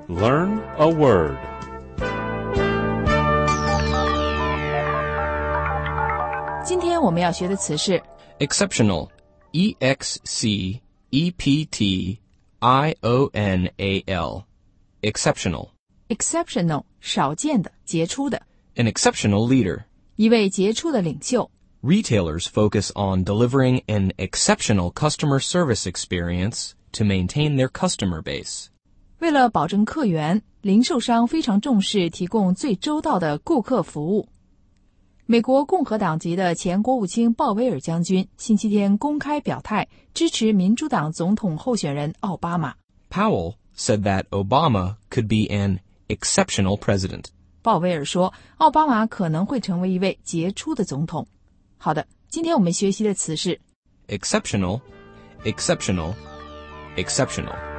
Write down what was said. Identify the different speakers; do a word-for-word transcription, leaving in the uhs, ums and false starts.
Speaker 1: Learn a word.
Speaker 2: Exceptional. 今天我们要学的词是
Speaker 3: exceptional. E X C E P T I O N A L. Exceptional.
Speaker 2: exceptional 少见的、杰出的。
Speaker 3: An exceptional leader.
Speaker 2: 一位杰出的领袖。
Speaker 3: Retailers focus on delivering an exceptional customer service experience to maintain their customer base.
Speaker 2: 为了保证客源，零售商非常重视提供最周到的顾客服务。美国共和党籍的前国务卿鲍威尔将军星期天公开表态支持民主党总统候选人奥巴马。
Speaker 3: Powell said that Obama could be an exceptional president.
Speaker 2: 鲍威尔说，奥巴马可能会成为一位杰出的总统。好的，今天我们学习的词是
Speaker 3: exceptional, exceptional, exceptional.